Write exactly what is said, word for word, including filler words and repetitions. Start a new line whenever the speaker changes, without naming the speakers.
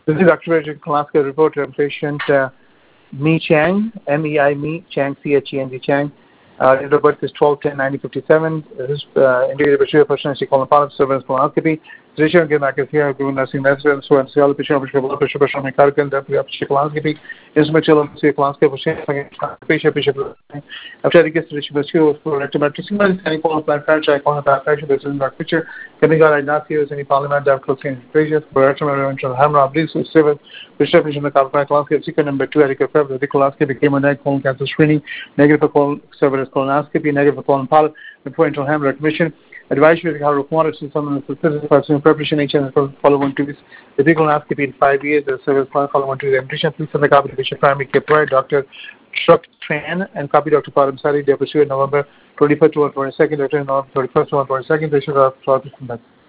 This is Doctor Rajat Kalaska, reporter and patient uh, Mi Chang, M E I Mi Chang, C H E N G Chang. Uh, date of birth is twelve ten nineteen fifty-seven. This uh, indicated by personality colon polyp surveillance colonoscopy. Physician again, I can hear given nursing residence, so and cell, patient, blood pressure, pressure, mechanical, deputy, application colonoscopy, instrument, children, colonoscopy, patient, patient, after the guest, patient, for rectometry, single, any colon plant fracture, colon plant fracture, this is in our picture. Can I not see any polymer, diaphragm, change, for rectometry, hammer, abuse, civil, patient, patient, the colon colonoscopy, second number two, Erika February, the colonoscopy became a neck colon cancer screening, negative for colon surveillance colonoscopy, negative for colon polyp, before internal hammer recognition. Advisory how to monitor someone with physical preparation H and follow one to this. The colonoscopy in five years, the service plan follow one to the nutrition. Please send the copy to patient primary care provider, Doctor Shruk Tran, and copy Doctor Param Sari. They are pursued November twenty-first to twenty-second, November thirty-first to twenty-second. Patient are